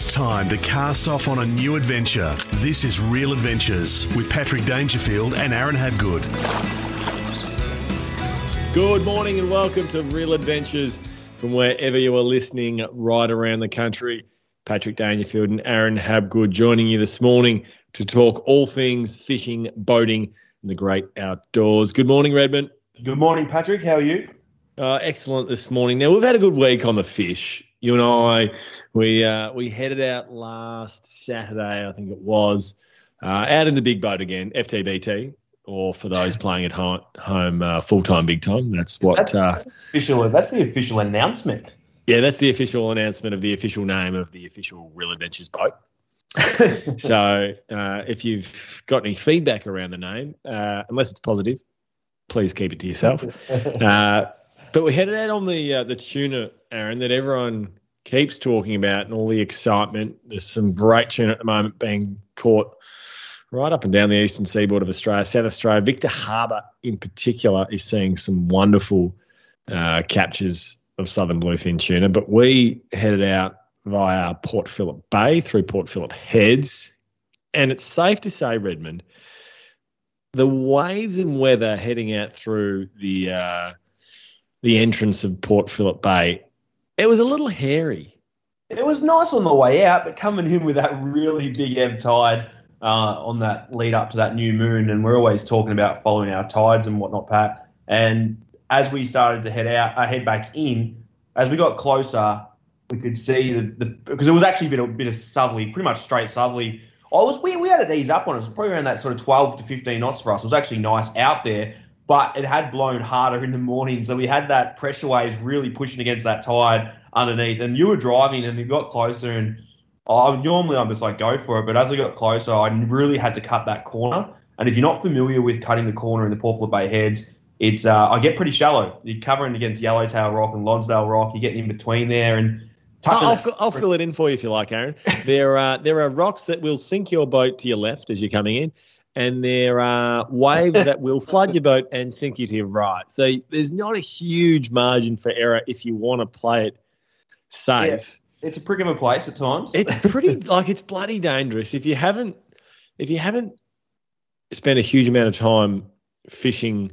time to cast off on a new adventure. This is Real Adventures with Patrick Dangerfield and Aaron Habgood. Good morning and welcome to Real Adventures from wherever you are listening right around the country. Patrick Dangerfield and Aaron Habgood joining you this morning to talk all things fishing, boating, and the great outdoors. Good morning, Redmond. Good morning, Patrick. How are you? Excellent this morning. Now, we've had a good week on the fish. You and I, we headed out last Saturday, I think it was, out in the big boat again, FTBT, or for those playing at home, full-time, big time. That's the official announcement. Yeah, that's the official announcement of the official name of the official Real Adventures boat. So if you've got any feedback around the name, unless it's positive, please keep it to yourself. But we headed out on the tuna, Aaron, that everyone keeps talking about and all the excitement. There's some great tuna at the moment being caught right up and down the eastern seaboard of Australia, South Australia. Victor Harbour in particular is seeing some wonderful captures of southern bluefin tuna. But we headed out via Port Phillip Bay through Port Phillip Heads. And it's safe to say, Redmond, the waves and weather heading out through the entrance of Port Phillip Bay, it was a little hairy. It was nice on the way out, but coming in with that really big ebb tide on that lead up to that new moon, and we're always talking about following our tides and whatnot, Pat. And as we started to head back in, as we got closer, we could see because it was actually a bit of southerly, pretty much straight southerly. We had it ease up on us, probably around that sort of 12 to 15 knots for us. It was actually nice out there. But it had blown harder in the morning, so we had that pressure waves really pushing against that tide underneath. And you were driving, and you got closer, and normally I'm just like, go for it. But as we got closer, I really had to cut that corner. And if you're not familiar with cutting the corner in the Port Phillip Bay Heads, it's I get pretty shallow. You're covering against Yellowtail Rock and Lonsdale Rock. You're getting in between there and I'll fill it in for you if you like, Aaron. There are rocks that will sink your boat to your left as you're coming in. And there are waves that will flood your boat and sink you to your right. So there's not a huge margin for error if you want to play it safe. Yeah, it's a prick of a place at times. It's pretty it's bloody dangerous. If you haven't spent a huge amount of time fishing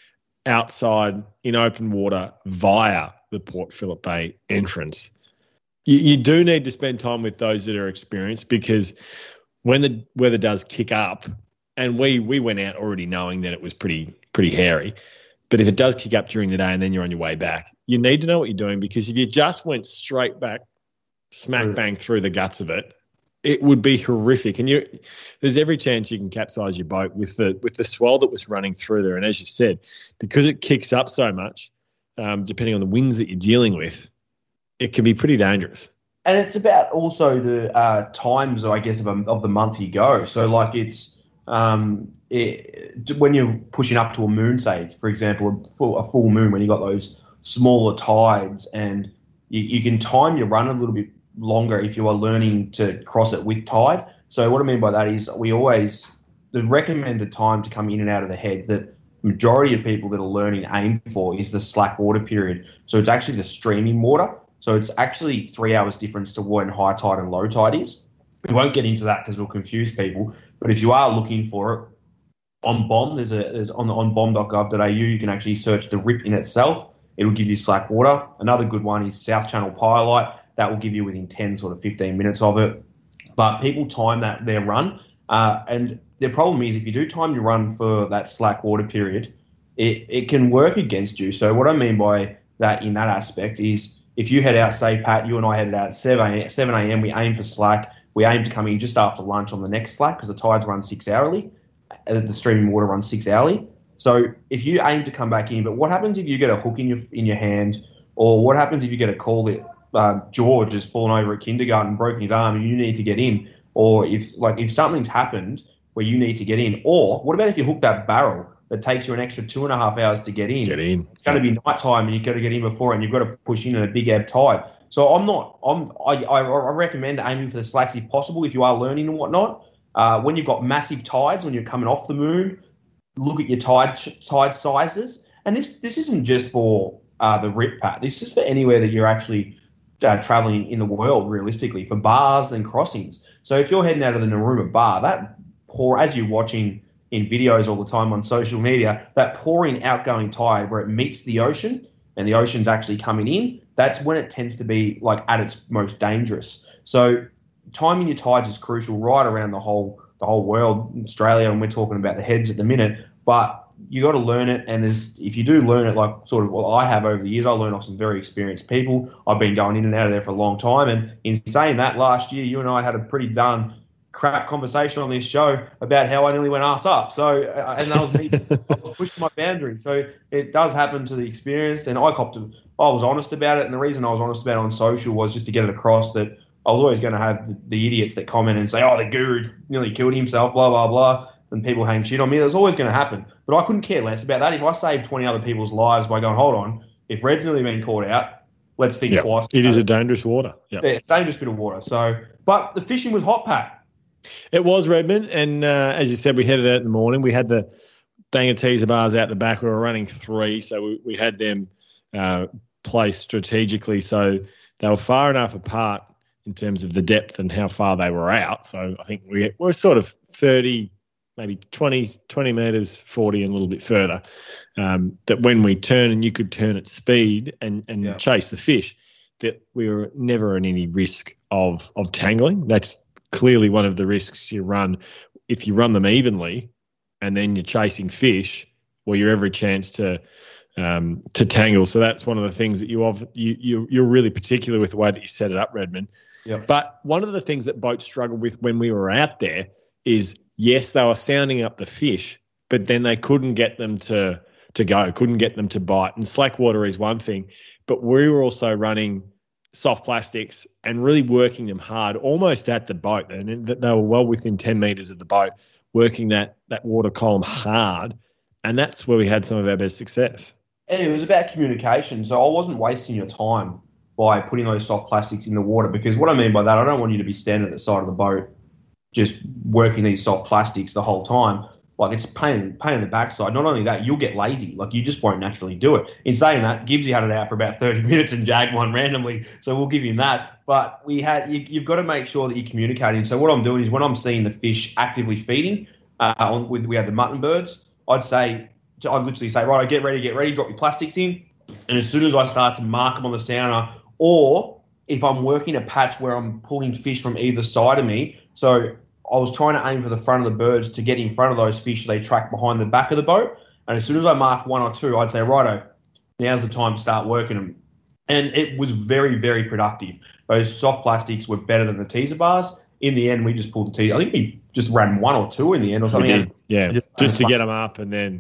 outside in open water via the Port Phillip Bay entrance, you do need to spend time with those that are experienced, because when the weather does kick up, and we went out already knowing that it was pretty hairy. But if it does kick up during the day and then you're on your way back, you need to know what you're doing, because if you just went straight back, smack bang through the guts of it, it would be horrific. And there's every chance you can capsize your boat with the swell that was running through there. And as you said, because it kicks up so much, depending on the winds that you're dealing with, it can be pretty dangerous. And it's about also the times, I guess, of the month you go. So like it's, when you're pushing up to a moon, say, for example, a full moon, when you've got those smaller tides, and you can time your run a little bit longer if you are learning to cross it with tide. So what I mean by that is the recommended time to come in and out of the heads that majority of people that are learning aim for is the slack water period. So it's actually the streaming water. So it's actually 3 hours difference to when high tide and low tide is. We won't get into that because it'll confuse people. But if you are looking for it, on BOM, there's on bom.gov.au, you can actually search the rip in itself. It'll give you slack water. Another good one is South Channel Pyrelight. That will give you within 10 sort of 15 minutes of it. But people time their run. And the problem is, if you do time your run for that slack water period, it can work against you. So what I mean by that in that aspect is, if you head out, say, Pat, you and I headed out at 7 a.m., we aim for slack. We aim to come in just after lunch on the next slack, because the tides run 6 hourly. The streaming water runs 6 hourly. So if you aim to come back in, but what happens if you get a hook in your hand, or what happens if you get a call that George has fallen over at kindergarten and broken his arm and you need to get in, or if something's happened where you need to get in, or what about if you hook that barrel that takes you an extra 2.5 hours to get in? It's going to be nighttime and you've got to get in before, and you've got to push in a big ebb tide. So I recommend aiming for the slacks if possible, if you are learning and whatnot. When you've got massive tides, when you're coming off the moon, look at your tide sizes. And this isn't just for the rip, Pat. This is for anywhere that you're actually traveling in the world realistically for bars and crossings. So if you're heading out of the Narooma bar, that pour, as you're watching in videos all the time on social media, that pouring outgoing tide where it meets the ocean and the ocean's actually coming in, that's when it tends to be like at its most dangerous. So timing your tides is crucial right around the whole world, Australia, and we're talking about the heads at the minute, but you got to learn it. And if you do learn it, like sort of what I have over the years, I learned off some very experienced people. I've been going in and out of there for a long time. And in saying that, last year, you and I had a pretty darn crap conversation on this show about how I nearly went arse up. So, and that was me. I was pushing my boundaries. So it does happen to the experienced. And I was honest about it. And the reason I was honest about it on social was just to get it across that I was always going to have the idiots that comment and say, oh, the guru nearly killed himself, blah, blah, blah. And people hang shit on me. That's always going to happen. But I couldn't care less about that. If I saved 20 other people's lives by going, hold on, if Red's nearly been caught out, let's think twice. It is a dangerous water. Yeah, it's a dangerous bit of water. So, but the fishing was hot, Pat. It was, Redmond. And as you said, we headed out in the morning. We had the Dangatisa bars out the back. We were running 3, so we had them placed strategically. So they were far enough apart in terms of the depth and how far they were out. So I think we were sort of 30, maybe 20 metres, 40 and a little bit further, that when we turn and you could turn at speed and chase the fish, that we were never in any risk of tangling. That's clearly one of the risks you run. If you run them evenly and then you're chasing fish, well, you're every chance to tangle. So that's one of the things that you're really particular with the way that you set it up, Redmond. Yep. But one of the things that boats struggled with when we were out there is, yes, they were sounding up the fish, but then they couldn't get them to go, couldn't get them to bite. And slack water is one thing, but we were also running soft plastics and really working them hard, almost at the boat. And they were well within 10 metres of the boat, working that water column hard. And that's where we had some of our best success. And it was about communication. So I wasn't wasting your time by putting those soft plastics in the water, because what I mean by that, I don't want you to be standing at the side of the boat just working these soft plastics the whole time. Like, it's pain in the backside. Not only that, you'll get lazy. Like, you just won't naturally do it. In saying that, Gibbsy had it out for about 30 minutes and jagged one randomly, so we'll give him that. But you've got to make sure that you're communicating. So what I'm doing is when I'm seeing the fish actively feeding, we had the mutton birds, I'd literally say, right, get ready, drop your plastics in. And as soon as I start to mark them on the sounder, or if I'm working a patch where I'm pulling fish from either side of me, so I was trying to aim for the front of the birds to get in front of those fish so they track behind the back of the boat. And as soon as I marked 1 or 2, I'd say, righto, now's the time to start working them. And it was very, very productive. Those soft plastics were better than the teaser bars. In the end, we just pulled the teaser. I think we just ran 1 or 2 in the end or something. We did, yeah, just to get them up. And then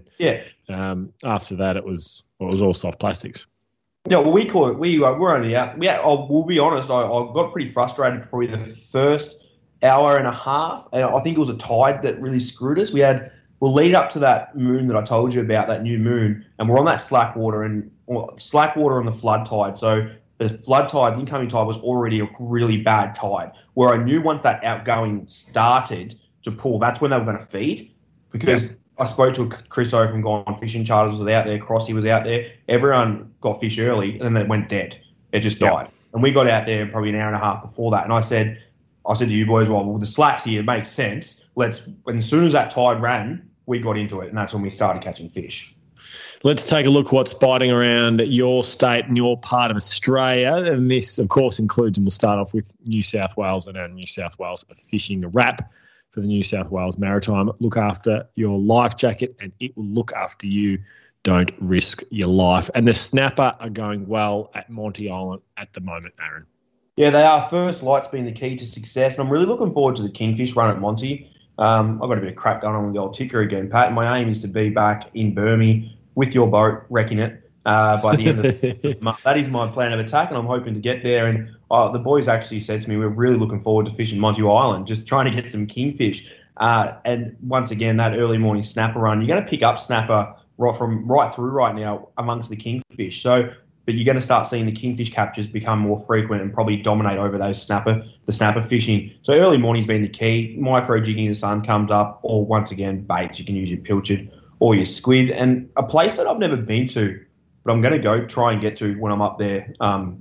after that, it was all soft plastics. Yeah, well, we're only out. We'll be honest, I got pretty frustrated probably the first hour and a half. I think it was a tide that really screwed us. We'll lead up to that moon that I told you about, that new moon, and we're on that slack water on the flood tide. So the flood tide, the incoming tide, was already a really bad tide, where I knew once that outgoing started to pull, that's when they were going to feed, because I spoke to Chris O from Gone Fishing Charters was out there, Crossy was out there. Everyone got fish early, and then they went dead. It just died. And we got out there probably an hour and a half before that, and I said to you boys, well, the slack's here, it makes sense. And as soon as that tide ran, we got into it, and that's when we started catching fish. Let's take a look what's biting around your state and your part of Australia. And this, of course, includes, and we'll start off with New South Wales and our New South Wales fishing wrap for the New South Wales Maritime. Look after your life jacket and it will look after you. Don't risk your life. And the snapper are going well at Monty Island at the moment, Aaron. Yeah, they are. First light's been the key to success, and I'm really looking forward to the kingfish run at Monty. I've got a bit of crap going on with the old ticker again, Pat. My aim is to be back in Burmie with your boat, wrecking it, by the end of the month. That is my plan of attack, and I'm hoping to get there. And the boys actually said to me, we're really looking forward to fishing Monty Island, just trying to get some kingfish. And once again, that early morning snapper run, you're going to pick up snapper right through right now amongst the kingfish. But you're going to start seeing the kingfish captures become more frequent and probably dominate over the snapper fishing. So early morning's been the key. Micro jigging, the sun comes up, or once again, baits. You can use your pilchard or your squid. And a place that I've never been to, but I'm going to go try and get to when I'm up there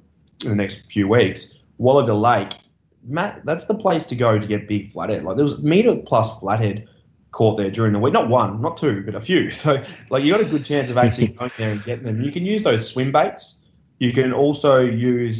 in the next few weeks, Wallaga Lake, Matt, that's the place to go to get big flathead. Like there was metre plus flathead caught there during the week. Not one, not two, but a few. So like you got a good chance of actually going there and getting them. You can use those swim baits. You can also use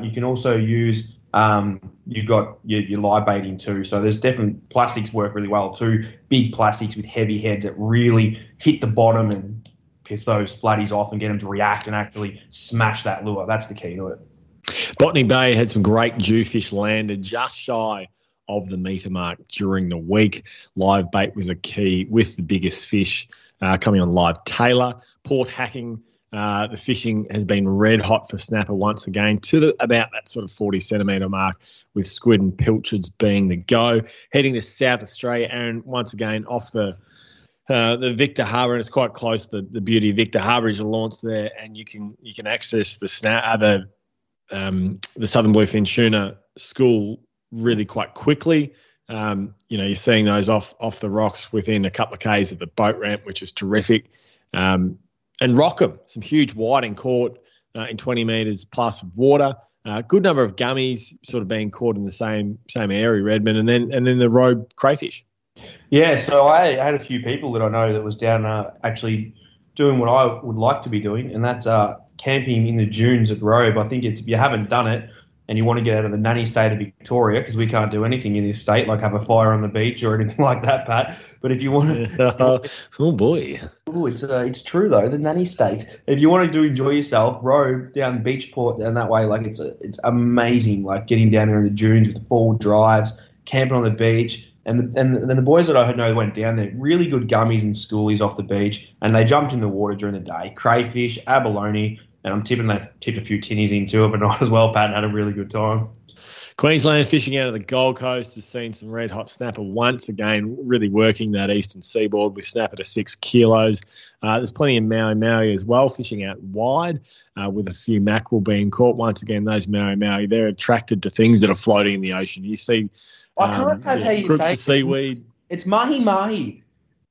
you've got your live baiting too. So there's different plastics work really well too. Big plastics with heavy heads that really hit the bottom and piss those flatties off and get them to react and actually smash that lure. That's the key to it. Botany Bay had some great jewfish landed just shy of the metre mark during the week. Live bait was a key with the biggest fish coming on live Taylor. Port Hacking, the fishing has been red hot for snapper once again to about that sort of 40 centimetre mark, with squid and pilchards being the go. Heading to South Australia, Aaron, once again off the Victor Harbour, and it's quite close. The beauty of Victor Harbour is you launch there and you can access the Southern Bluefin Tuna School really quite quickly. You're seeing those off the rocks within a couple of k's of the boat ramp, which is terrific. And Rockham, some huge whiting caught in 20 metres plus of water. Good number of gummies sort of being caught in the same area, Redmond, and then the rogue crayfish. Yeah, so I had a few people that I know that was down actually doing what I would like to be doing, and that's camping in the dunes at Robe. I think if you haven't done it and you want to get out of the nanny state of Victoria, because we can't do anything in this state, like have a fire on the beach or anything like that, Pat. But if you want to... oh, boy. Oh, it's true, though, the nanny state. If you wanted to enjoy yourself, Robe down Beachport down that way, like it's amazing, like getting down there in the dunes with the full drives, camping on the beach. And then the boys that I know went down there, really good gummies and schoolies off the beach, and they jumped in the water during the day. Crayfish, abalone, and I'm tipping they tipped a few tinnies into it overnight as well, Pat, and had a really good time. Queensland fishing out of the Gold Coast has seen some red hot snapper once again, really working that eastern seaboard with snapper to 6 kilos. There's plenty of Maui as well, fishing out wide with a few mackerel being caught. Once again, those Maui, they're attracted to things that are floating in the ocean. You see... I can't have how you say seaweed. It's mahi-mahi.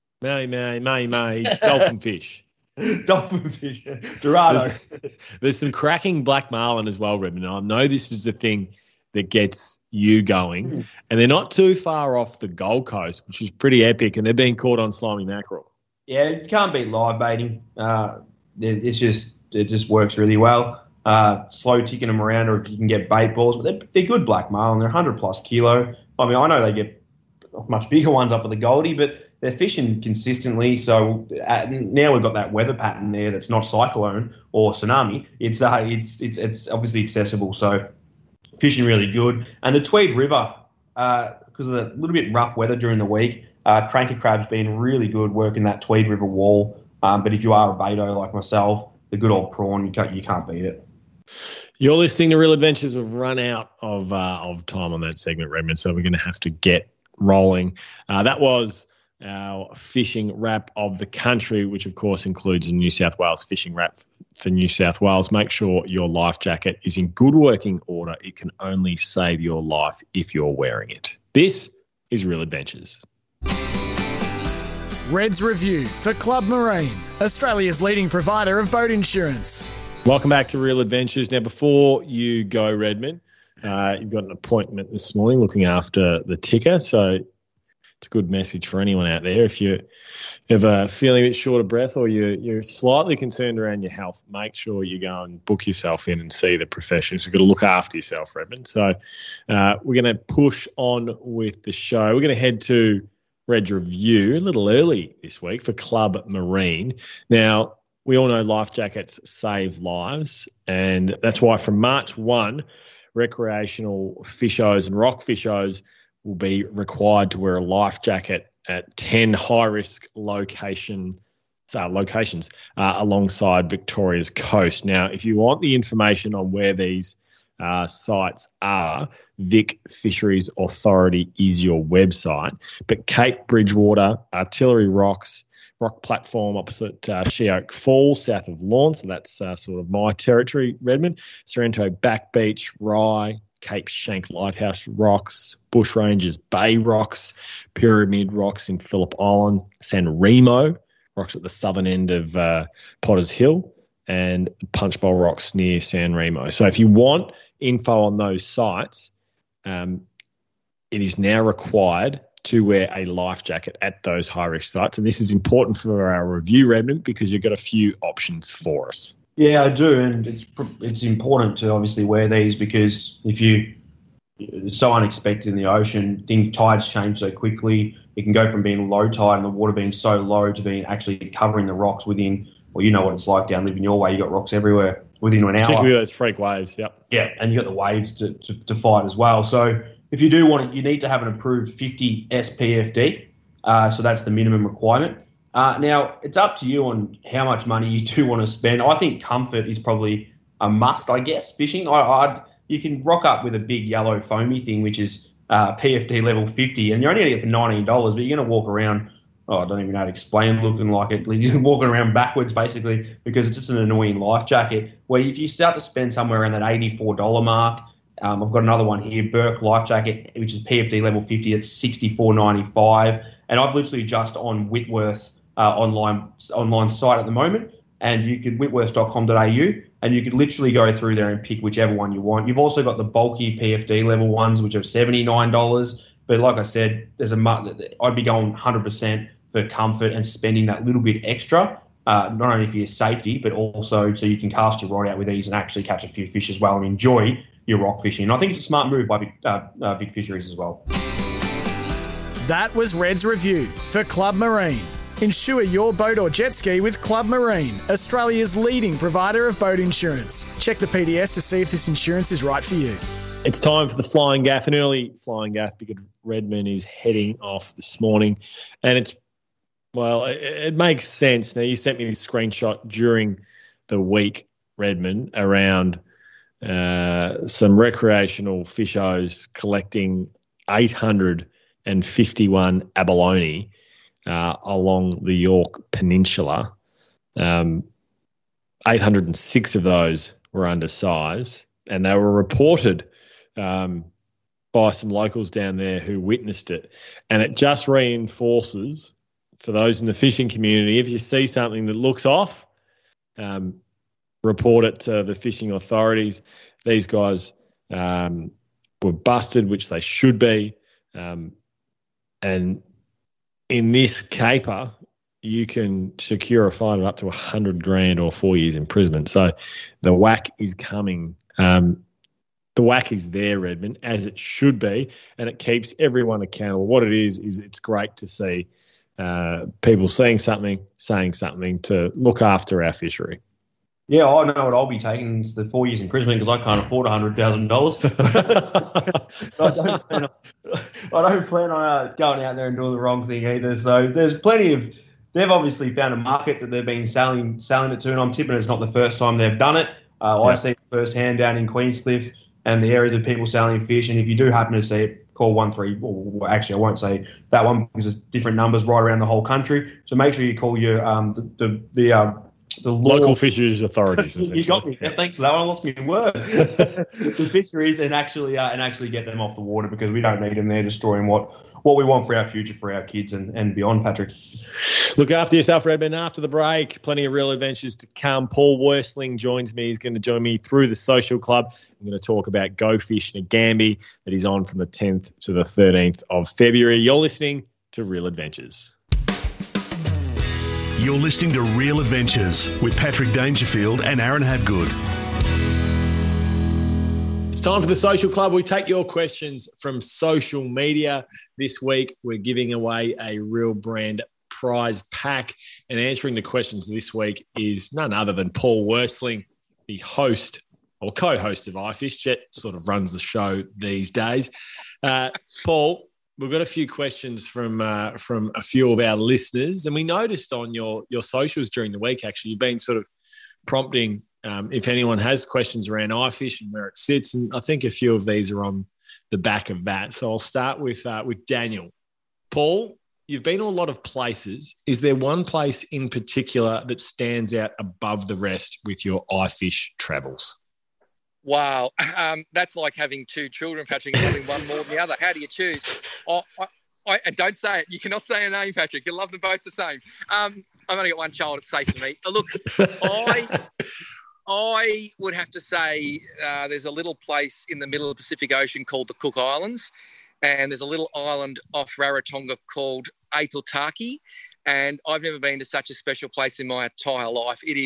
Mahi, dolphin fish. Dolphin fish, Dorado. There's some cracking black marlin as well, Redmond. I know this is the thing that gets you going, and they're not too far off the Gold Coast, which is pretty epic, and they're being caught on slimy mackerel. Yeah, you can't beat live baiting. It just works really well. Slow ticking them around, or if you can get bait balls, but they're good black marlin. They're 100 plus kilo. I mean, I know they get much bigger ones up at the Goldie, but they're fishing consistently. So now we've got that weather pattern there that's not cyclone or tsunami. It's obviously accessible. So fishing really good. And the Tweed River, because of the little bit rough weather during the week, cranker crab's been really good working that Tweed River wall. But if you are a baito like myself, the good old prawn, you can't beat it. You're listening to Real Adventures. We've run out of time on that segment, Redmond, so we're going to have to get rolling. That was our fishing wrap of the country, which, of course, includes a New South Wales fishing wrap for New South Wales. Make sure your life jacket is in good working order. It can only save your life if you're wearing it. This is Real Adventures. Red's Review for Club Marine, Australia's leading provider of boat insurance. Welcome back to Real Adventures. Now, before you go, Redmond, you've got an appointment this morning looking after the ticker, so it's a good message for anyone out there. If you're ever feeling a bit short of breath or you're slightly concerned around your health, make sure you go and book yourself in and see the professionals. You've got to look after yourself, Redmond. So we're going to push on with the show. We're going to head to Red's Review a little early this week for Club Marine. Now, we all know life jackets save lives, and that's why from March 1, recreational fishers and rock fishers will be required to wear a life jacket at 10 high-risk locations alongside Victoria's coast. Now, if you want the information on where these sites are, Vic Fisheries Authority is your website. But Cape Bridgewater, Artillery Rocks, rock platform opposite Sheoak Falls, south of Lawn, so that's sort of my territory, Redmond. Sorrento Back Beach, Rye, Cape Shank Lighthouse Rocks, Bush Ranges Bay Rocks, Pyramid Rocks in Phillip Island, San Remo Rocks at the southern end of Potters Hill, and Punchbowl Rocks near San Remo. So if you want info on those sites, it is now required to wear a life jacket at those high-risk sites. And this is important for our review, Redmond, because you've got a few options for us. Yeah, I do, and it's important to obviously wear these because it's so unexpected in the ocean. Tides change so quickly. It can go from being low tide and the water being so low to being actually covering the rocks within. Well, you know what it's like down living your way. You got rocks everywhere within an hour. Particularly those freak waves. Yep. Yeah, and you got the waves to fight as well. So if you do want it, you need to have an approved 50 SPFD. So that's the minimum requirement. Now, it's up to you on how much money you do want to spend. I think comfort is probably a must, I guess, fishing. You can rock up with a big yellow foamy thing, which is PFD level 50, and you're only going to get it for $19, but you're going to walk around, I don't even know how to explain, looking like it. You're walking around backwards, basically, because it's just an annoying life jacket. Where if you start to spend somewhere around that $84 mark, I've got another one here, Burke life jacket, which is PFD level 50. It's $64.95, and I've literally just on Whitworth online site at the moment, and you could whitworth.com.au, and you could literally go through there and pick whichever one you want. You've also got the bulky PFD level ones, which are $79. But like I said, I'd be going 100% for comfort and spending that little bit extra, not only for your safety, but also so you can cast your rod out with ease and actually catch a few fish as well and enjoy your rock fishing. And I think it's a smart move by Vic Fisheries as well. That was Red's review for Club Marine. Insure your boat or jet ski with Club Marine, Australia's leading provider of boat insurance. Check the PDS to see if this insurance is right for you. It's time for the flying gaff, an early flying gaff because Redmond is heading off this morning. And it makes sense. Now, you sent me this screenshot during the week, Redmond, around some recreational fishers collecting 851 abalone along the York Peninsula. 806 of those were undersized, and they were reported by some locals down there who witnessed it. And it just reinforces, for those in the fishing community, if you see something that looks off, report it to the fishing authorities. These guys were busted, which they should be. And in this caper, you can secure a fine of up to $100,000 or 4 years imprisonment. So the whack is coming. The whack is there, Redmond, as it should be, and it keeps everyone accountable. What it is it's great to see people seeing something, saying something to look after our fishery. Yeah, I know what I'll be taking. It's the 4 years imprisonment because I can't afford $100,000. I don't plan on going out there and doing the wrong thing either. So there's plenty of. They've obviously found a market that they've been selling it to, and I'm tipping it's not the first time they've done it. I see it firsthand down in Queenscliff and the areas of people selling fish. And if you do happen to see it, call 13. Well, actually, I won't say that one because there's different numbers right around the whole country. So make sure you call your the local fisheries authorities. You got me. Yeah, thanks for that one. I lost my word. The fisheries and actually get them off the water because we don't need them there destroying what we want for our future, for our kids and beyond, Patrick. Look after yourself, Redmond. After the break, plenty of real adventures to come. Paul Worsling joins me. He's going to join me through the social club. I'm going to talk about Go Fish Nagambie that is on from the 10th to the 13th of February. You're listening to Real Adventures. You're listening to Real Adventures with Patrick Dangerfield and Aaron Habgood. It's time for the Social Club. We take your questions from social media. This week, we're giving away a Real Brand prize pack. And answering the questions this week is none other than Paul Worsling, the host or co-host of iFish. Jet sort of runs the show these days. Paul, we've got a few questions from a few of our listeners, and we noticed on your socials during the week, actually, you've been sort of prompting if anyone has questions around iFish and where it sits, and I think a few of these are on the back of that. So I'll start with Daniel. Paul, you've been a lot of places. Is there one place in particular that stands out above the rest with your iFish travels? Wow, that's like having two children, Patrick, and having one more than the other. How do you choose? And don't say it. You cannot say a name, Patrick. You love them both the same. I've only got one child. It's safe for me. Look, I would have to say there's a little place in the middle of the Pacific Ocean called the Cook Islands, and there's a little island off Rarotonga called Aitutaki, and I've never been to such a special place in my entire life. It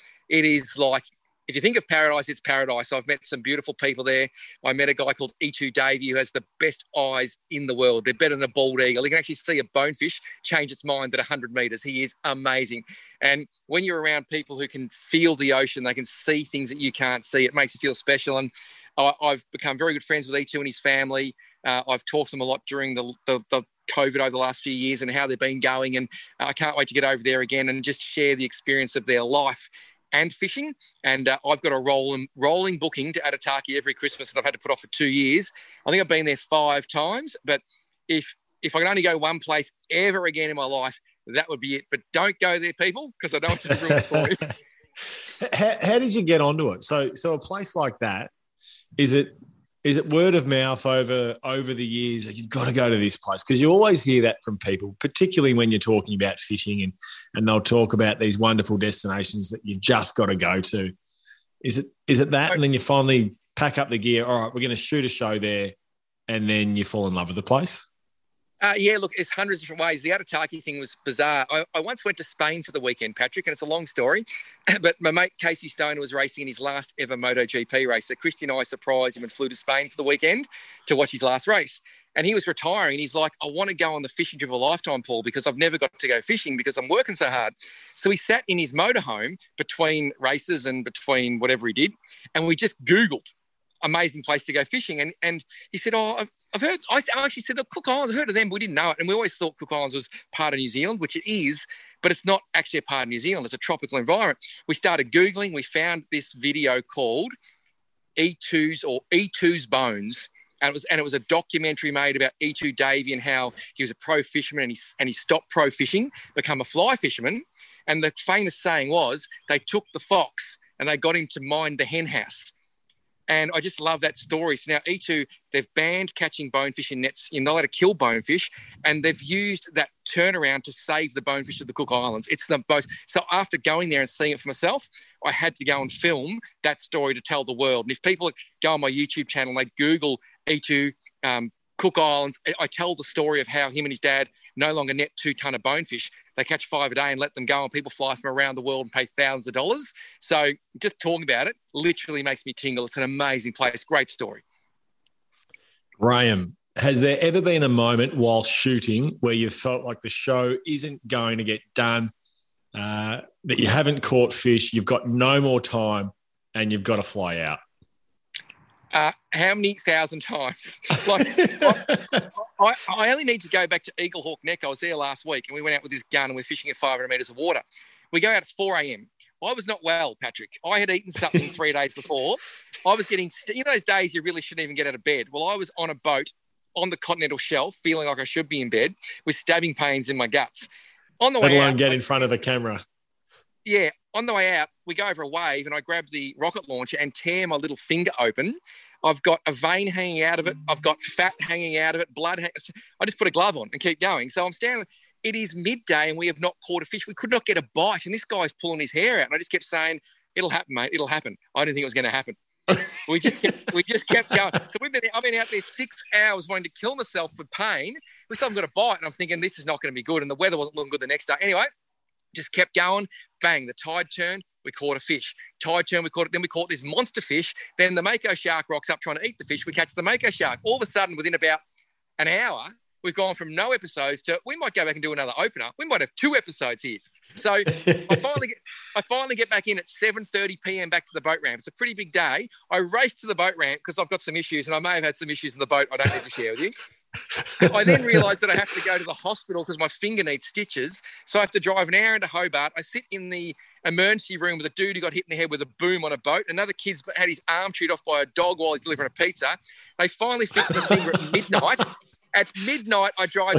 is like, if you think of paradise, it's paradise. I've met some beautiful people there. I met a guy called Itu Davey who has the best eyes in the world. They're better than a bald eagle. He can actually see a bonefish change its mind at 100 metres. He is amazing. And when you're around people who can feel the ocean, they can see things that you can't see, it makes you feel special. And I've become very good friends with Itu and his family. I've talked to them a lot during the COVID over the last few years and how they've been going. And I can't wait to get over there again and just share the experience of their life and fishing. And I've got a rolling booking to Aitutaki every Christmas that I've had to put off for 2 years. I think I've been there 5 times, but if I can only go one place ever again in my life, that would be it. But don't go there, people, because I don't want to ruin it for you. How did you get onto it? So a place like that, is it word of mouth over the years? You've got to go to this place, because you always hear that from people, particularly when you're talking about fishing, and they'll talk about these wonderful destinations that you've just got to go to. Is it that, and then you finally pack up the gear? All right, we're going to shoot a show there, and then you fall in love with the place. Yeah, look, there's hundreds of different ways. The Aitutaki thing was bizarre. I once went to Spain for the weekend, Patrick, and it's a long story, but my mate Casey Stoner was racing in his last ever MotoGP race. So Christy and I surprised him and flew to Spain for the weekend to watch his last race. And he was retiring. He's like, I want to go on the fishing trip of a lifetime, Paul, because I've never got to go fishing because I'm working so hard. So he sat in his motorhome between races and between whatever he did, and we just Googled amazing place to go fishing. And he said, I've heard, I actually said, Cook Islands, I've heard of them, but we didn't know it. And we always thought Cook Islands was part of New Zealand, which it is, but it's not actually a part of New Zealand. It's a tropical environment. We started Googling. We found this video called E2's Bones. And it was a documentary made about Itu Davey and how he was a pro fisherman and he stopped pro fishing, become a fly fisherman. And the famous saying was, they took the fox and they got him to mind the hen house. And I just love that story. So now Itu, they've banned catching bonefish in nets. You're not allowed to kill bonefish. And they've used that turnaround to save the bonefish of the Cook Islands. It's the most. So after going there and seeing it for myself, I had to go and film that story to tell the world. And if people go on my YouTube channel and they Google Itu, Cook Islands, I tell the story of how him and his dad no longer net 2 ton of bonefish. They catch 5 a day and let them go, and people fly from around the world and pay thousands of dollars. So just talking about it literally makes me tingle. It's an amazing place. Great story. Graham, has there ever been a moment while shooting where you felt like the show isn't going to get done, that you haven't caught fish, you've got no more time, and you've got to fly out? How many thousand times? Like, I only need to go back to Eagle Hawk Neck. I was there last week, and we went out with this gun, and we're fishing at 500 metres of water. We go out at 4 a.m. I was not well, Patrick. I had eaten something 3 days before. I was getting, those days you really shouldn't even get out of bed. Well, I was on a boat on the continental shelf, feeling like I should be in bed, with stabbing pains in my guts. On the way out, get in front of the camera. Yeah, on the way out, we go over a wave, and I grab the rocket launcher and tear my little finger open. I've got a vein hanging out of it. I've got fat hanging out of it, blood. I just put a glove on and keep going. So I'm standing. It is midday, and we have not caught a fish. We could not get a bite, and this guy's pulling his hair out. And I just kept saying, "It'll happen, mate. It'll happen." I didn't think it was going to happen. We just kept going. So I've been out there 6 hours wanting to kill myself for pain. We still haven't got a bite, and I'm thinking this is not going to be good. And the weather wasn't looking good the next day. Anyway, just kept going. Bang! The tide turned. We caught a fish. Tide turned. We caught it. Then we caught this monster fish. Then the mako shark rocks up trying to eat the fish. We catch the mako shark. All of a sudden, within about an hour, we've gone from no episodes to we might go back and do another opener. We might have 2 episodes here. So I finally get back in at 7:30 p.m. back to the boat ramp. It's a pretty big day. I race to the boat ramp because I've got some issues, and I may have had some issues in the boat I don't need to share with you. I then realise that I have to go to the hospital because my finger needs stitches. So I have to drive an hour into Hobart. I sit in the emergency room with a dude who got hit in the head with a boom on a boat. Another kid's had his arm chewed off by a dog while he's delivering a pizza. They finally fixed the finger at midnight. At midnight, I drive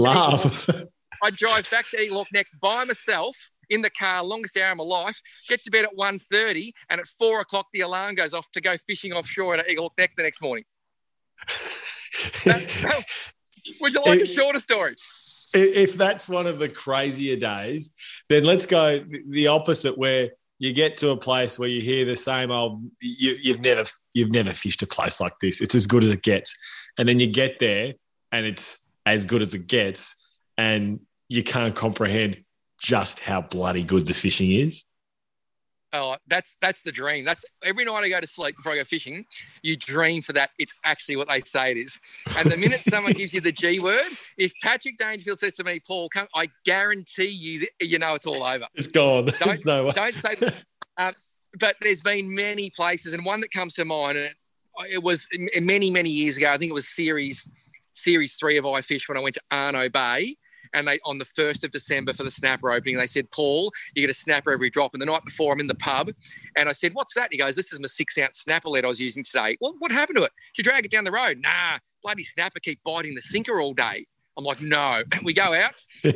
back to Eagle Hawk Neck by myself in the car, longest hour of my life, get to bed at 1:30, and at 4 o'clock the alarm goes off to go fishing offshore at Eagle Hawk Neck the next morning. Would you like a shorter story? if that's one of the crazier days, then let's go the opposite, where you get to a place where you hear the same old. You've never fished a place like this. It's as good as it gets, and then you get there, and it's as good as it gets, and you can't comprehend just how bloody good the fishing is. Oh, that's the dream. That's every night I go to sleep before I go fishing, you dream for that. It's actually what they say it is. And the minute someone gives you the G word, if Patrick Dangerfield says to me, Paul, come, I guarantee you, you know it's all over. It's gone. Don't say that. But there's been many places, and one that comes to mind, and it was many, many years ago. I think it was series 3 of iFish when I went to Arno Bay. And they, on the 1st of December for the snapper opening, they said, Paul, you get a snapper every drop. And the night before, I'm in the pub, and I said, what's that? And he goes, this is my 6-ounce snapper lead I was using today. Well, what happened to it? Did you drag it down the road? Nah, bloody snapper keep biting the sinker all day. I'm like, no. We go out.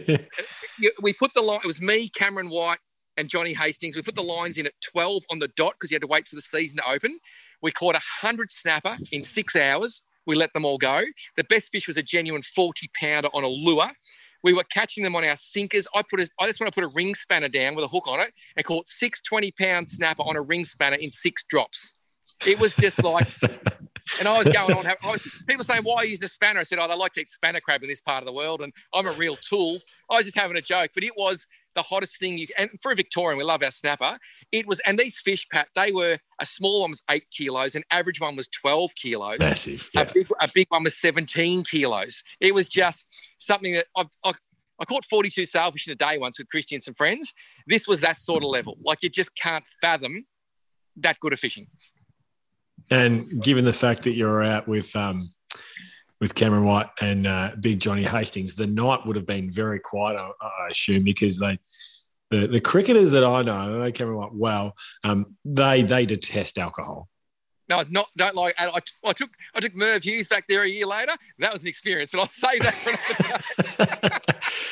We put the line. It was me, Cameron White, and Johnny Hastings. We put the lines in at 12 on the dot because you had to wait for the season to open. We caught 100 snapper in 6 hours. We let them all go. The best fish was a genuine 40-pounder on a lure. We were catching them on our sinkers. That's when I put a ring spanner down with a hook on it and caught 6 20-pound snapper on a ring spanner in 6 drops. It was just like, and I was going on. People saying, why are you using a spanner? I said, they like to eat spanner crab in this part of the world, and I'm a real tool. I was just having a joke, but it was the hottest thing. And for a Victorian, we love our snapper. It was, and these fish, Pat, they were, a small one was 8 kilos, an average one was 12 kilos. Massive. Yeah. A big one was 17 kilos. It was just something that I caught 42 sailfish in a day once with Christy and some friends. This was that sort of level. Like, you just can't fathom that good of fishing. And given the fact that you're out with Cameron White and Big Johnny Hastings, the night would have been very quiet, I assume, because the cricketers that I know Cameron White well, they detest alcohol. No, don't like. I took Merv Hughes back there a year later. That was an experience, but I'll save that for another day.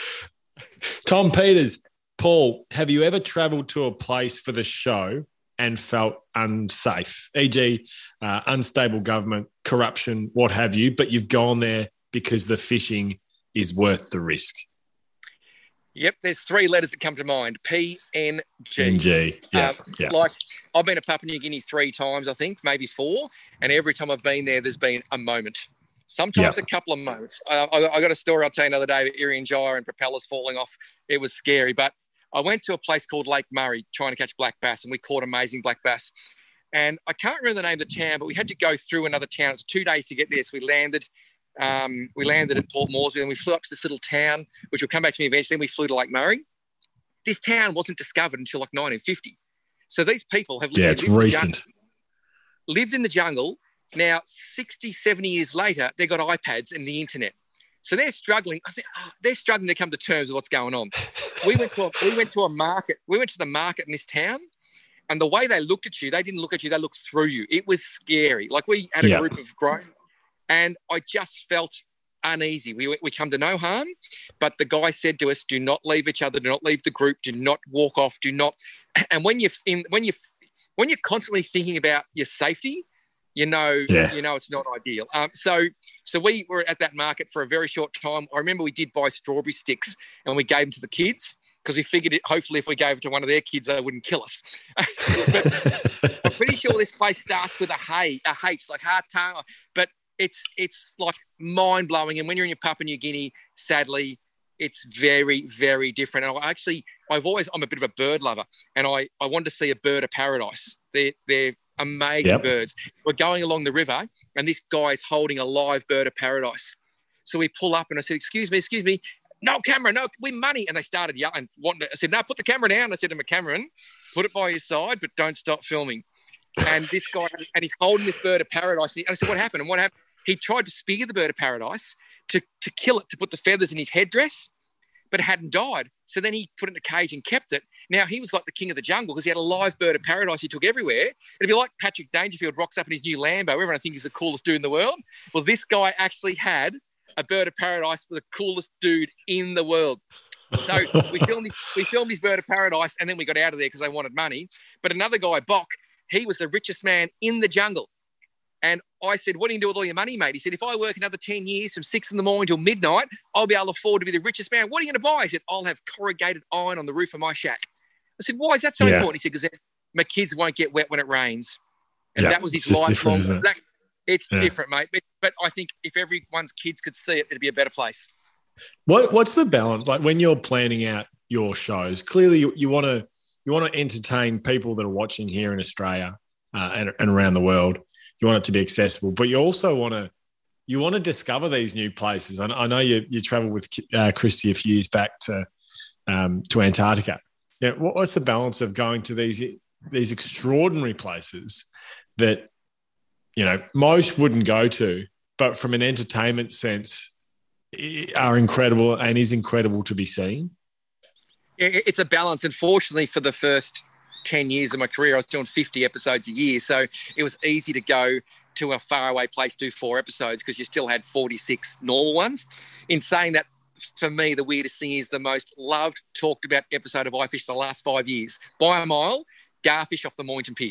Tom Peters, Paul, have you ever travelled to a place for the show and felt unsafe, e.g., unstable government, corruption, what have you, but you've gone there because the fishing is worth the risk? Yep, there's 3 letters that come to mind. PNG. NG, yeah. Like, I've been to Papua New Guinea 3 times, I think, maybe 4, and every time I've been there's been a moment. Sometimes a couple of moments. I got a story I'll tell you another day about Irian Gyre and propellers falling off. It was scary, but I went to a place called Lake Murray trying to catch black bass, and we caught amazing black bass. And I can't remember the name of the town, but we had to go through another town. It was 2 days to get there, so we landed at Port Moresby, and we flew up to this little town, which will come back to me eventually. Then we flew to Lake Murray. This town wasn't discovered until like 1950. So these people have lived in the jungle. Now, 60, 70 years later, they've got iPads and the internet. So they're struggling. I said, they're struggling to come to terms with what's going on. We went to a market. We went to the market in this town, and the way they looked at you, they didn't look at you, they looked through you. It was scary. Like, we had a group of grown, and I just felt uneasy. We come to no harm, but the guy said to us, do not leave each other, do not leave the group, do not walk off, do not. And when you're constantly thinking about your safety, you know it's not ideal. So we were at that market for a very short time. I remember we did buy strawberry sticks, and we gave them to the kids because we figured hopefully if we gave it to one of their kids, they wouldn't kill us. But I'm pretty sure this place starts with a H, like heart tongue. But it's like mind-blowing. And when you're in your Papua New Guinea, sadly, it's very, very different. And I'm a bit of a bird lover, and I wanted to see a bird of paradise. They're amazing birds. We're going along the river, and this guy's holding a live bird of paradise. So we pull up, and I said, excuse me. No camera, no, we money. And they started yelling. I said, no, put the camera down. I said to him, Cameron, put it by your side, but don't stop filming. And this guy, and he's holding this bird of paradise. And I said, what happened? And what happened? He tried to spear the bird of paradise to kill it, to put the feathers in his headdress, but it hadn't died. So then he put it in a cage and kept it. Now, he was like the king of the jungle because he had a live bird of paradise he took everywhere. It'd be like Patrick Dangerfield rocks up in his new Lambo. Everyone thinks he's the coolest dude in the world. Well, this guy actually had a bird of paradise with the coolest dude in the world. So we filmed his bird of paradise, and then we got out of there because they wanted money. But another guy, Bok, he was the richest man in the jungle. And I said, what do you do with all your money, mate? He said, if I work another 10 years from 6 a.m. till midnight, I'll be able to afford to be the richest man. What are you going to buy? He said, I'll have corrugated iron on the roof of my shack. I said, why is that so important? He said, because my kids won't get wet when it rains. And that was his lifelong. It's different, mate. But I think if everyone's kids could see it, it'd be a better place. What's the balance? Like when you're planning out your shows, clearly you want to entertain people that are watching here in Australia and around the world. You want it to be accessible, but you also want to discover these new places. I know you traveled with Christy a few years back to Antarctica. Yeah, what's the balance of going to these extraordinary places that most wouldn't go to, but from an entertainment sense are incredible and is incredible to be seen? It's a balance. Unfortunately, for the first 10 years of my career, I was doing 50 episodes a year. So it was easy to go to a faraway place, do 4 episodes because you still had 46 normal ones. In saying that, for me, the weirdest thing is the most loved, talked about episode of iFish the last 5 years. By a mile, Garfish off the Mornington Pier.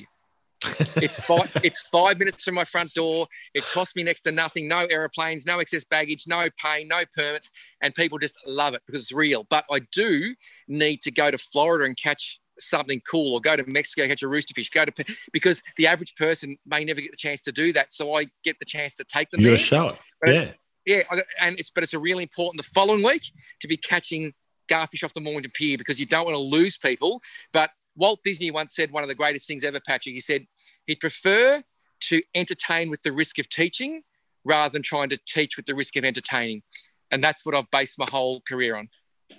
It's 5 minutes from my front door. It cost me next to nothing. No aeroplanes, no excess baggage, no pain, no permits, and people just love it because it's real. But I do need to go to Florida and catch something cool, or go to Mexico, catch a rooster fish, because the average person may never get the chance to do that. So I get the chance to take them there. You're a show. Yeah. But it's really important the following week to be catching Garfish off the Mornington Pier because you don't want to lose people. But Walt Disney once said one of the greatest things ever, Patrick. He said he'd prefer to entertain with the risk of teaching rather than trying to teach with the risk of entertaining. And that's what I've based my whole career on.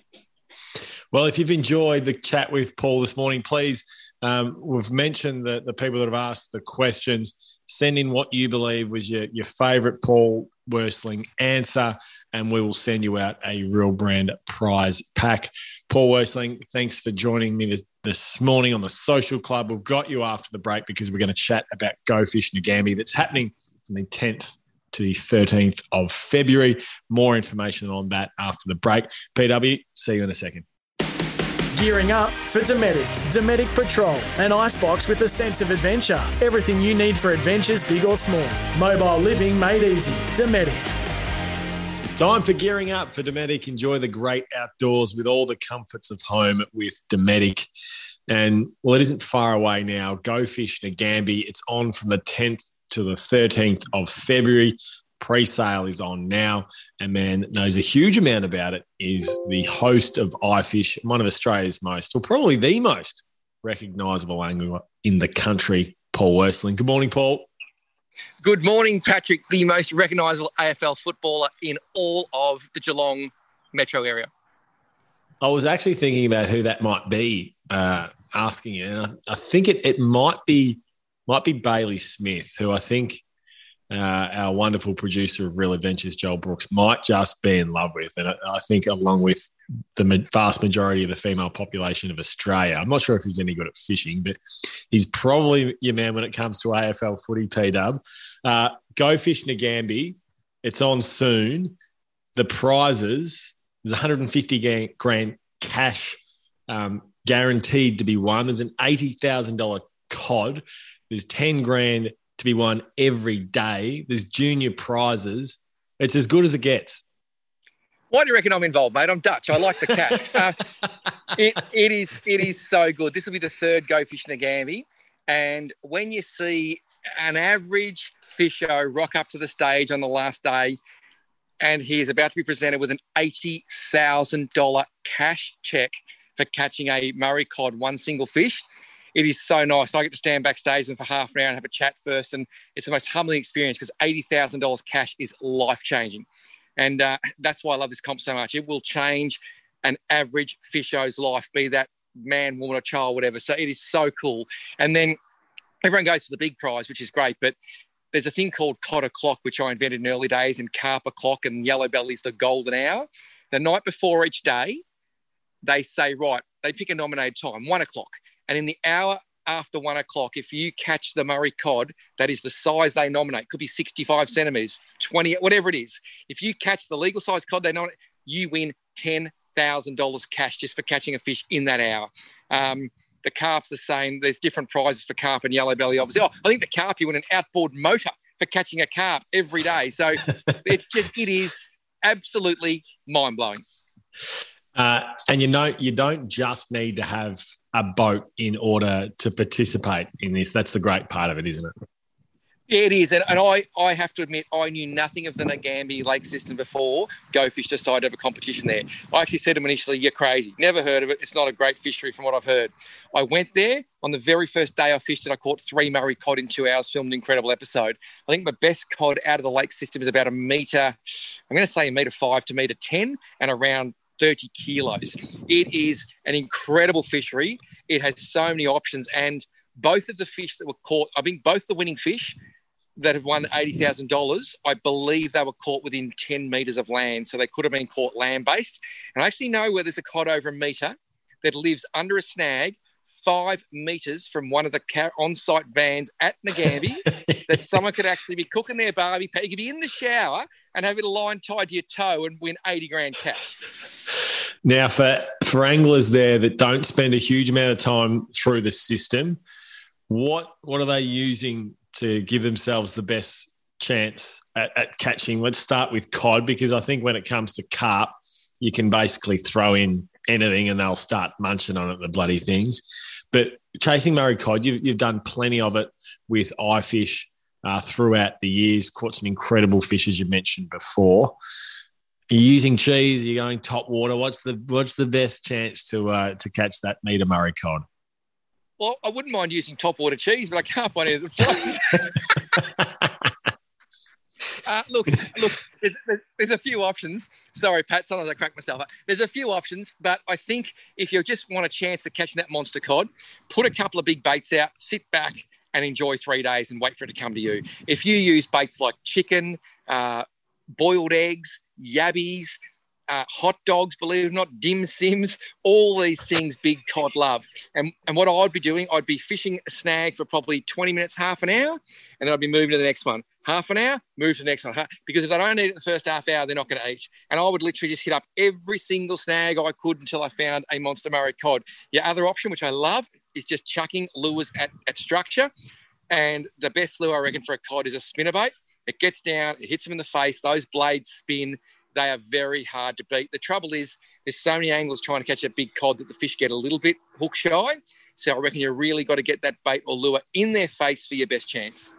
Well, if you've enjoyed the chat with Paul this morning, please, we've mentioned the people that have asked the questions. Send in what you believe was your favourite Paul Worsling answer, and we will send you out a Real Brand prize pack. Paul Worsling, thanks for joining me this morning on the Social Club. We've got you after the break because we're going to chat about Go Fish Ngambie that's happening from the 10th to the 13th of February. More information on that after the break. PW, see you in a second. Gearing up for Dometic. Dometic Patrol, an icebox with a sense of adventure. Everything you need for adventures, big or small. Mobile living made easy. Dometic. It's time for gearing up for Dometic. Enjoy the great outdoors with all the comforts of home with Dometic. And, well, it isn't far away now. Go Fish Ngambie. It's on from the 10th to the 13th of February. Pre-sale is on now, and man that knows a huge amount about it is the host of iFish, one of Australia's most, or probably the most recognisable angler in the country, Paul Worsling. Good morning, Paul. Good morning, Patrick, the most recognisable AFL footballer in all of the Geelong metro area. I was actually thinking about who that might be, asking you, and I think it might be Bailey Smith, who I think our wonderful producer of Real Adventures, Joel Brooks, might just be in love with. And I think along with the vast majority of the female population of Australia, I'm not sure if he's any good at fishing, but he's probably your man when it comes to AFL footy, P-Dub. Go Fish Ngambie. It's on soon. The prizes, there's 150 grand cash guaranteed to be won. There's an $80,000 cod. There's 10 grand to be won every day. There's junior prizes. It's as good as it gets. Why do you reckon I'm involved, mate? I'm Dutch. I like the cash. It is so good. This will be the third Go Fish Ngambie. And when you see an average fisher rock up to the stage on the last day and he is about to be presented with an $80,000 cash check for catching a Murray cod, one single fish, it is so nice. I get to stand backstage and for half an hour and have a chat first, and it's the most humbling experience because $80,000 cash is life-changing. And that's why I love this comp so much. It will change an average fisho's life, be that man, woman or child, whatever. So it is so cool. And then everyone goes for the big prize, which is great, but there's a thing called Cod O'Clock, which I invented in early days, and Carp O'Clock, and Yellow Belly's the golden hour. The night before each day, they say, right, they pick a nominated time, 1 o'clock. And in the hour after 1 o'clock, if you catch the Murray cod, that is the size they nominate, could be 65 centimetres, 20, whatever it is. If you catch the legal size cod they nominate, you win $10,000 cash just for catching a fish in that hour. The carp's the same. There's different prizes for carp and yellow belly, obviously. I think the carp, you win an outboard motor for catching a carp every day. So it is absolutely mind-blowing. And you don't just need to have a boat in order to participate in this. That's the great part of it, isn't it? Yeah, it is. And I have to admit, I knew nothing of the Ngambie Lake system before Go Fish decided to have a competition there. I actually said to him initially, you're crazy. Never heard of it. It's not a great fishery from what I've heard. I went there. On the very first day I fished it, I caught 3 Murray cod in 2 hours, filmed an incredible episode. I think my best cod out of the lake system is about a metre, I'm going to say 1.5 to 1.10 metre, and around 30 kilos. It is an incredible fishery. It has so many options. And both of the fish that were caught, I think both the winning fish that have won $80,000, I believe they were caught within 10 metres of land. So they could have been caught land-based. And I actually know where there's a cod over a metre that lives under a snag 5 metres from one of the on-site vans at Ngambie that someone could actually be cooking their barbie. You could be in the shower and have a line tied to your toe and win 80 grand cash. Now, for anglers there that don't spend a huge amount of time through the system, what are they using to give themselves the best chance at catching? Let's start with cod, because I think when it comes to carp, you can basically throw in anything and they'll start munching on it, the bloody things. But chasing Murray cod, you've done plenty of it with iFish throughout the years, caught some incredible fish, as you mentioned before. Are you using cheese? Are you going top water? What's the best chance to catch that meter Murray cod? Well, I wouldn't mind using top water cheese, but I can't find any that floats. Look, there's a few options. Sorry, Pat, sometimes I crack myself up. There's a few options, but I think if you just want a chance to catch that monster cod, put a couple of big baits out, sit back and enjoy 3 days and wait for it to come to you. If you use baits like chicken, boiled eggs, yabbies, hot dogs, believe it or not, dim sims, all these things big cod love. And what I'd be doing, I'd be fishing a snag for probably 20 minutes, half an hour, and then I'd be moving to the next one. Half an hour, move to the next one. Because if they don't eat it the first half hour, they're not going to eat. And I would literally just hit up every single snag I could until I found a monster Murray cod. Your other option, which I love, is just chucking lures at structure. And the best lure, I reckon, for a cod is a spinnerbait. It gets down, it hits them in the face, those blades spin. They are very hard to beat. The trouble is there's so many anglers trying to catch a big cod that the fish get a little bit hook shy. So I reckon you really got to get that bait or lure in their face for your best chance.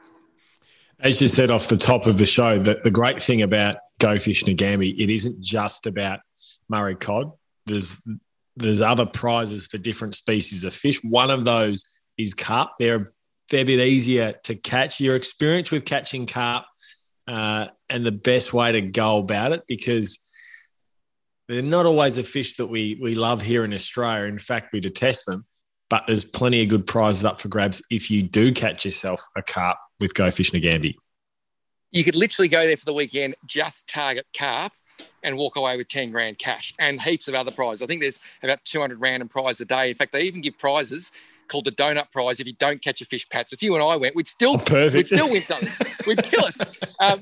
As you said off the top of the show, that the great thing about Go Fish Ngambie, it isn't just about Murray cod. There's other prizes for different species of fish. One of those is carp. They're a fair bit easier to catch. Your experience with catching carp and the best way to go about it, because they're not always a fish that we love here in Australia. In fact, we detest them. But there's plenty of good prizes up for grabs if you do catch yourself a carp with Go Fish Ngambie. You could literally go there for the weekend, just target carp and walk away with 10 grand cash and heaps of other prizes. I think there's about 200 random prizes a day. In fact, they even give prizes called the donut prize if you don't catch a fish, Pat. So if you and I went, we'd still win something. We'd kill it.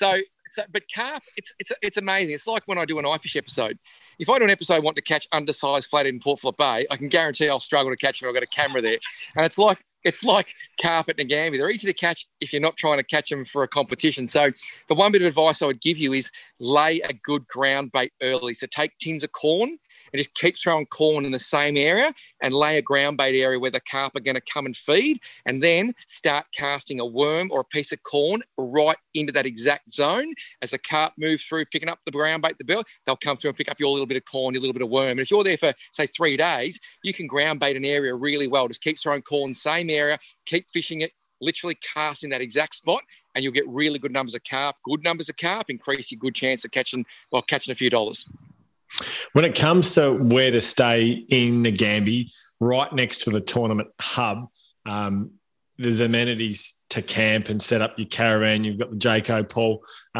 But carp, it's amazing. It's like when I do an iFish episode. If I do an episode want to catch undersized flathead in Port Phillip Bay, I can guarantee I'll struggle to catch them. I've got a camera there. And it's like carp at Ngambie. They're easy to catch if you're not trying to catch them for a competition. So the one bit of advice I would give you is lay a good ground bait early. So take tins of corn and just keep throwing corn in the same area and lay a ground bait area where the carp are going to come and feed, and then start casting a worm or a piece of corn right into that exact zone. As the carp move through, picking up the ground bait, the bill, they'll come through and pick up your little bit of corn, your little bit of worm. And if you're there for, say, 3 days, you can ground bait an area really well. Just keep throwing corn, same area, keep fishing it, literally casting that exact spot, and you'll get really good numbers of carp. Good numbers of carp increase your good chance of catching a few dollars. When it comes to where to stay in Ngambie, right next to the tournament hub, there's amenities to camp and set up your caravan. You've got the Jayco pool.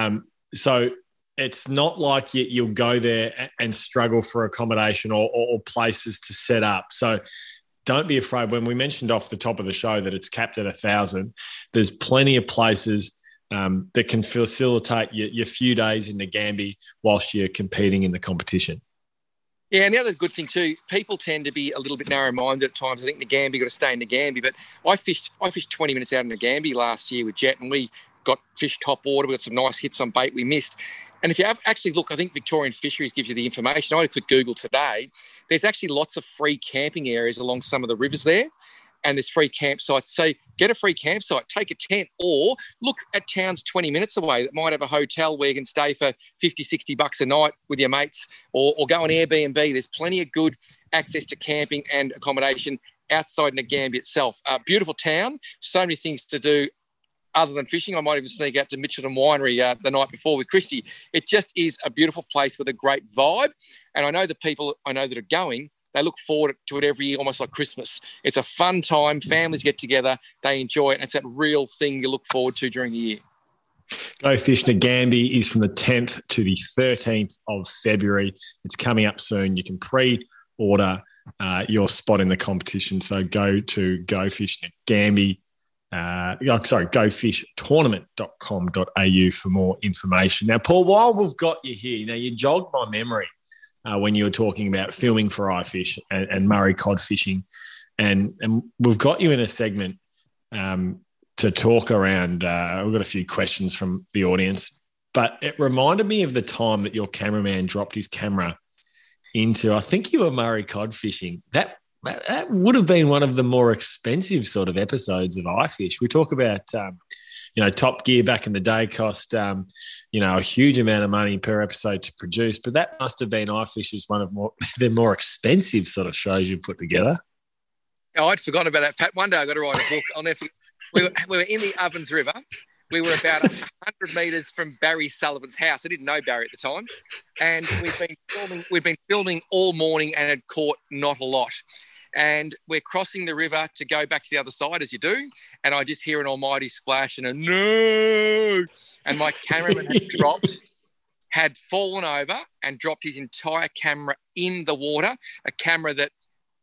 So it's not like you'll go there and struggle for accommodation or places to set up. So don't be afraid. When we mentioned off the top of the show that it's capped at 1,000, there's plenty of places that can facilitate your few days in Ngambie whilst you're competing in the competition. Yeah, and the other good thing too, people tend to be a little bit narrow-minded at times. I think Ngambie got to stay in Ngambie, but I fished 20 minutes out in Ngambie last year with Jet, and we got fish top water. We got some nice hits on bait we missed. And if you have actually look, I think Victorian Fisheries gives you the information. I had a quick Google today. There's actually lots of free camping areas along some of the rivers there. And there's free campsites. So get a free campsite, take a tent, or look at towns 20 minutes away that might have a hotel where you can stay for $50-$60 a night with your mates, or go on Airbnb. There's plenty of good access to camping and accommodation outside Ngambia itself. Beautiful town, so many things to do other than fishing. I might even sneak out to Mitchelton Winery the night before with Christy. It just is a beautiful place with a great vibe. And I know the people I know that are going, they look forward to it every year, almost like Christmas. It's a fun time. Families get together. They enjoy it. And it's that real thing you look forward to during the year. Go Fish Ngambia is from the 10th to the 13th of February. It's coming up soon. You can pre-order your spot in the competition. So go to Go Fish Ngambia. GoFishTournament.com.au for more information. Now, Paul, while we've got you here, you jogged my memory when you were talking about filming for iFish and Murray cod fishing. And we've got you in a segment to talk around. We've got a few questions from the audience, but it reminded me of the time that your cameraman dropped his camera into, I think you were Murray cod fishing. That would have been one of the more expensive sort of episodes of iFish. We talk about, Top Gear back in the day cost, a huge amount of money per episode to produce, but that must have been iFish's one of the more expensive sort of shows you put together. Oh, I'd forgotten about that, Pat. One day I got to write a book. I'll never forget. We were in the Ovens River. We were about 100 metres from Barry Sullivan's house. I didn't know Barry at the time. And we've been filming all morning and had caught not a lot. And we're crossing the river to go back to the other side, as you do. And I just hear an almighty splash and a no. And my cameraman had fallen over and dropped his entire camera in the water, a camera that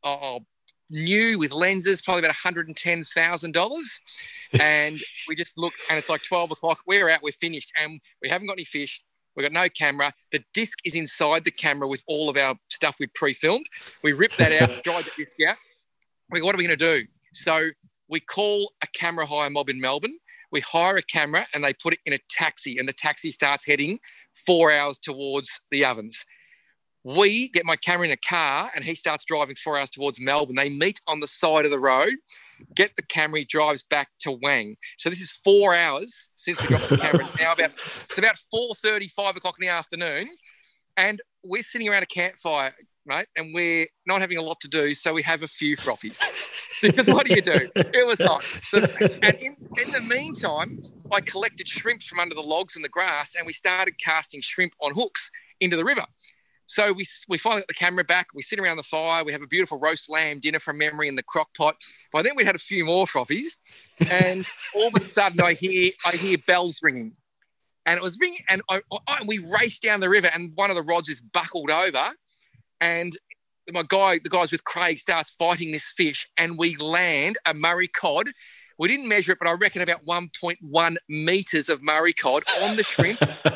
new with lenses, probably about $110,000. And we just look, and it's like 12 o'clock. We're out, we're finished, and we haven't got any fish. We've got no camera. The disc is inside the camera with all of our stuff we've pre-filmed. We rip that out, dried the disc out. What are we going to do? So we call a camera hire mob in Melbourne. We hire a camera and they put it in a taxi, and the taxi starts heading 4 hours towards the Ovens. We get my camera in a car and he starts driving 4 hours towards Melbourne. They meet on the side of the road, get the camera, he drives back to Wang. So this is 4 hours since we dropped the camera. It's about 4:30, 5 o'clock in the afternoon. And we're sitting around a campfire, mate, and we're not having a lot to do, so we have a few frothies. Because what do? It was hot. So, and in the meantime, I collected shrimp from under the logs and the grass, and we started casting shrimp on hooks into the river. So we finally got the camera back. We sit around the fire. We have a beautiful roast lamb dinner from memory in the crock pot. By then, we'd had a few more frothies. And all of a sudden, I hear bells ringing. And it was ringing. And we raced down the river, and one of the rods is buckled over. And the guys with Craig starts fighting this fish. And we land a Murray cod. We didn't measure it, but I reckon about 1.1 metres of Murray cod on the shrimp.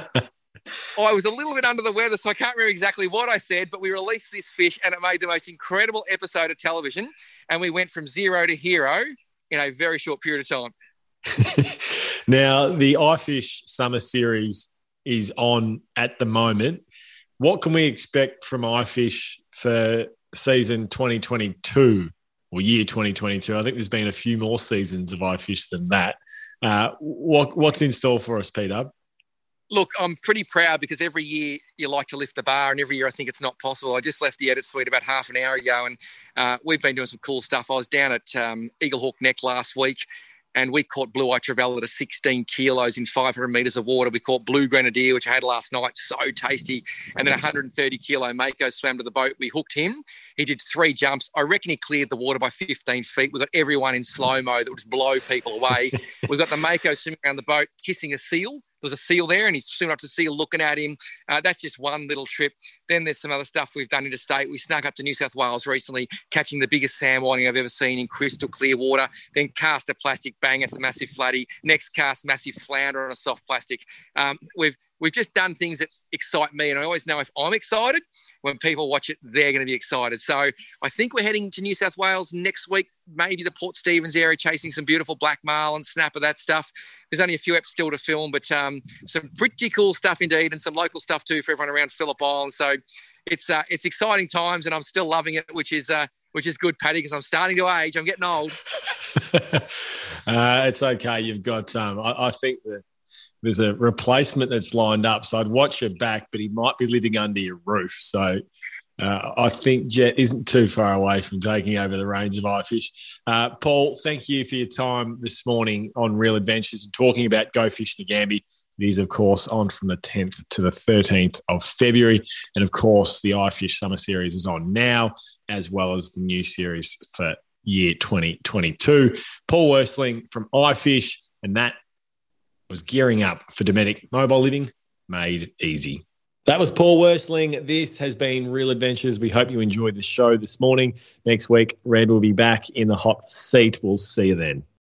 I was a little bit under the weather, so I can't remember exactly what I said, but we released this fish and it made the most incredible episode of television, and we went from zero to hero in a very short period of time. Now, the iFish Summer Series is on at the moment. What can we expect from iFish for season 2022 or year 2022? I think there's been a few more seasons of iFish than that. What's in store for us, Peter? Look, I'm pretty proud because every year you like to lift the bar, and every year I think it's not possible. I just left the edit suite about half an hour ago, and we've been doing some cool stuff. I was down at Eaglehawk Neck last week, and we caught blue eye trevally at 16 kilos in 500 metres of water. We caught blue grenadier, which I had last night, so tasty. And then 130 kilo mako swam to the boat. We hooked him. He did 3 jumps. I reckon he cleared the water by 15 feet. We got everyone in slow-mo that would just blow people away. We've got the mako swimming around the boat, kissing a seal. There was a seal there, and he's swimming up to the seal looking at him. That's just one little trip. Then there's some other stuff we've done interstate. We snuck up to New South Wales recently, catching the biggest sand whiting I've ever seen in crystal clear water. Then cast a plastic bang, it's a massive flatty. Next cast, massive flounder on a soft plastic. We've just done things that excite me, and I always know if I'm excited, when people watch it, they're going to be excited. So I think we're heading to New South Wales next week, maybe the Port Stephens area, chasing some beautiful black marlin, snapper, that stuff. There's only a few eps still to film, but some pretty cool stuff indeed, and some local stuff too for everyone around Phillip Island. So it's exciting times, and I'm still loving it, which is good, Paddy, because I'm starting to age. I'm getting old. It's okay. You've got, I think that there's a replacement that's lined up. So I'd watch your back, but he might be living under your roof. So I think Jet isn't too far away from taking over the reins of iFish. Paul, thank you for your time this morning on Real Adventures and talking about Go Fish Ngambie. It is, of course, on from the 10th to the 13th of February. And, of course, the iFish Summer Series is on now, as well as the new series for year 2022. Paul Worsling from iFish, and that was gearing up for Dometic Mobile Living made easy. That was Paul Worsling. This has been Real Adventures. We hope you enjoyed the show this morning. Next week, Red will be back in the hot seat. We'll see you then.